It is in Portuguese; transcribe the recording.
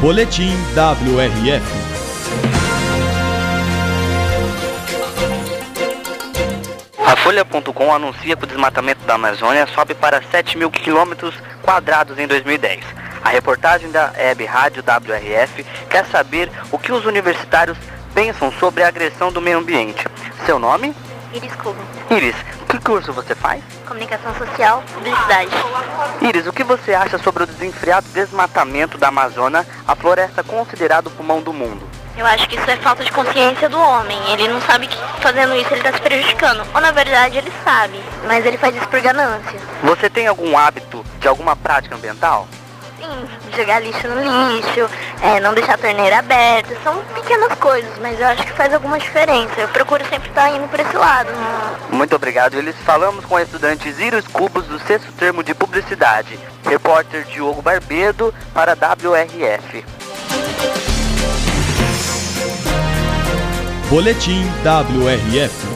Boletim WRF. A Folha.com anuncia que o desmatamento da Amazônia sobe para 7.000 quilômetros quadrados em 2010. A reportagem da Web Rádio WRF quer saber o que os universitários pensam sobre a agressão do meio ambiente. Seu nome? Iris Cubo. Iris, que curso você faz? Comunicação Social, Publicidade. Iris, o que você acha sobre o desenfreado desmatamento da Amazônia, a floresta considerada o pulmão do mundo? Eu acho que isso é falta de consciência do homem. Ele não sabe que fazendo isso ele está se prejudicando. Ou na verdade ele sabe, mas ele faz isso por ganância. Você tem algum hábito de alguma prática ambiental? Sim, jogar lixo no lixo, não deixar a torneira aberta. São pequenas coisas, mas eu acho que faz alguma diferença. Eu procuro sempre estar indo por esse lado. Muito obrigado. Eles falamos com a estudante Iris Cubos do 6º termo de Publicidade. Repórter Diogo Barbedo para a WRF. Boletim WRF.